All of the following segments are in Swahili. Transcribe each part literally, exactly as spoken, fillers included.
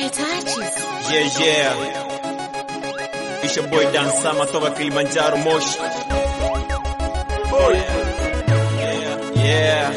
Yeah, yeah. It's your boy Dan Sama toka Kilimanjaro, Moshi. Boy. Yeah, yeah.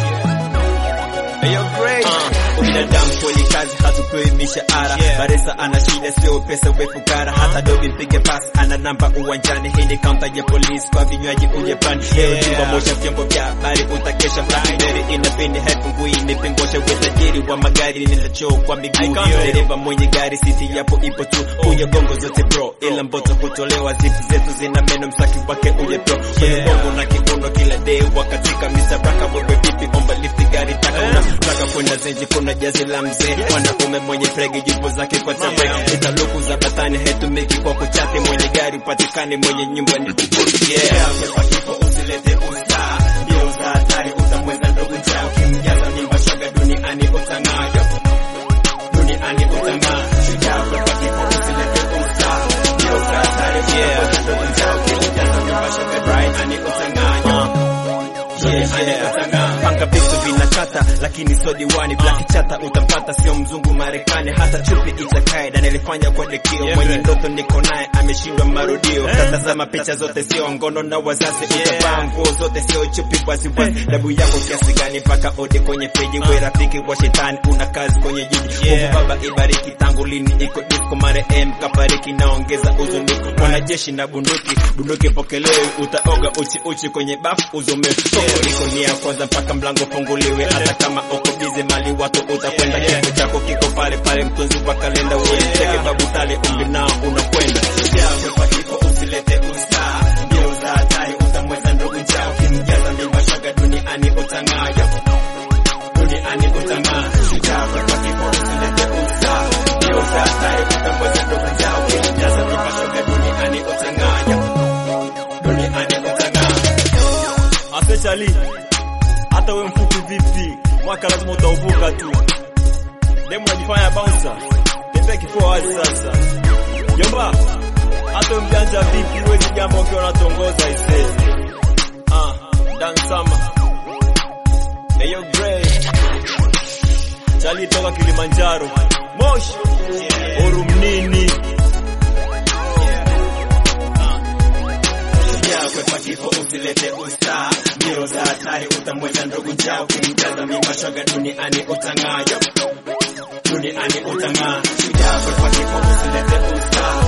Hey, you're great. Uh. Binadamu kweli kazi hatupewi mishahara. Baresa ana shida sio pesa wefukara. Hata dobi mpige pass ana namba uwanjani. Hii ni counter ya police kwa vinywaji uje pan. Leo jimba moja vyombo vya habari utakesha Blackberry inapini haifungui ni pingosha wetajiri wa magari ninachoo kwa miguu. Dereva mwenye gari siti yapo ipo tu. Uye gongo zote bro ila mboto hutolewa zipu zetu zina meno msaki wake uye pro. Kwenye bongo na kiuno kila day wakatika Mister Braka wewe vipi omba lifti gari taka una taka kwenda zenji kuna jazi la mzee. Mwanaume mwenye pregi jipo zake kwa tabe. Italuku za batani hetumiki kwa kuchate. Mwenye gari upatikane mwenye nyumba ni tukuti. Yeah, kwa kifo usilete usta. Bio za hatari utamweza ndogo chao. Kimjaza mimba shaga duniani utangayo. Duniani utangayo. Shujaa kwa kifo usilete usta. Bio za hatari utamweza ndogo chao. Kimjaza mimba shaga duniani utangayo. Yeah, yeah. Panga vitu vinakata lakini so diwani. Black chata utampata sio mzungu Marekani. Hata chupi itakaida nilifanya kwa dekio. Mwenye ndoto niko naye ameshindwa marudio. Tatazama picha zote sio ngono na wazazi. Utavaa nguo zote sio chupi wazi wazi. Dabu yako kiasi gani paka ode kwenye peji. We rafiki wa shetani una kazi kwenye jiji. Mungu baba ibariki tangu lini iko disco mare M kapariki naongeza uzuniku. Wanajeshi na bunduki bunduki pokelewe. Utaoga uchi uchi kwenye bafu uzome. Iko ni ya kwanza mpaka mlango funguliwe. Hata kama uko bize mali watu utakwenda. Kifo chako kiko pale pale mtunzi wa kalenda. Uweliteke babu tale umbi nao unakwenda. Yeah, kwa kifo usilete usta. Bio za hatari utamweza ndugu chao. Kimjaza mimba shaga duniani utangayo. Duniani utangayo. Shujaa kwa kifo usilete usta. Bio za hatari utamweza ndugu chao. Kimjaza mimba shaga duniani utangayo. Duniani utangayo. Asechali hata we mfupi vipi mwaka lazima utauvuka tu. Demu najifanya bouncer tembea kifua wazi sasa. Jomba hata mjanja vipi wezi jambo ukiwa unatongoza ise. Ah, Dan Sama. Hey yo Grey. Chali toka Kilimanjaro. Moshi. Orumnini. Kwa kifo usilete usta. Bio za hatari utamweza ndugu chao. Kimjaza mimba shaga duniani utangayo. Duniani utangayo. Shujaa kwa kifo usilete usta.